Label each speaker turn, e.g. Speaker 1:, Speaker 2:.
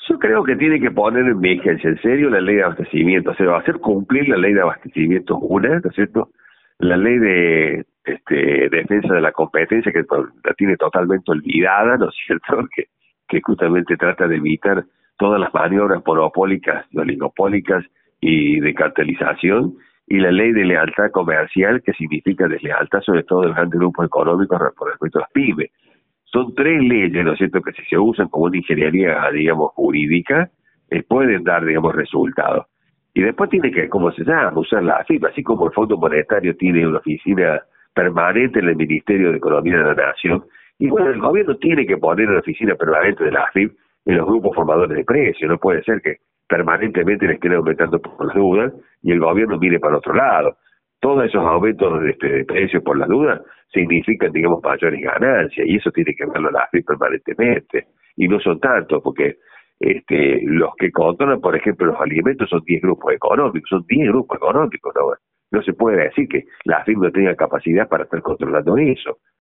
Speaker 1: Yo creo que tiene que poner en vigencia, en serio, la ley de abastecimiento, o sea, hacer cumplir la ley de abastecimiento una, ¿no es cierto? La ley de defensa de la competencia, que la tiene totalmente olvidada, ¿no es cierto? Que justamente trata de evitar todas las maniobras monopólicas y oligopólicas y de cartelización, y la ley de lealtad comercial, que significa deslealtad sobre todo de los grandes grupos económicos por respecto a las pymes. Son tres leyes, ¿no es cierto?, que si se usan como una ingeniería, digamos, jurídica, pueden dar, digamos, resultados. Y después tiene que, como se llama, usar la AFIP, así como el Fondo Monetario tiene una oficina permanente en el Ministerio de Economía de la Nación. Y bueno, el gobierno tiene que poner una oficina permanente de la AFIP en los grupos formadores de precios. No puede ser que permanentemente les estén aumentando por las dudas y el gobierno mire para otro lado. Todos esos aumentos de precios por las dudas significan, digamos, mayores ganancias, y eso tiene que verlo la AFIP permanentemente. Y no son tantos, porque los que controlan, por ejemplo, los alimentos son 10 grupos económicos, son 10 grupos económicos, ¿no? No se puede decir que la AFIP no tenga capacidad para estar controlando eso.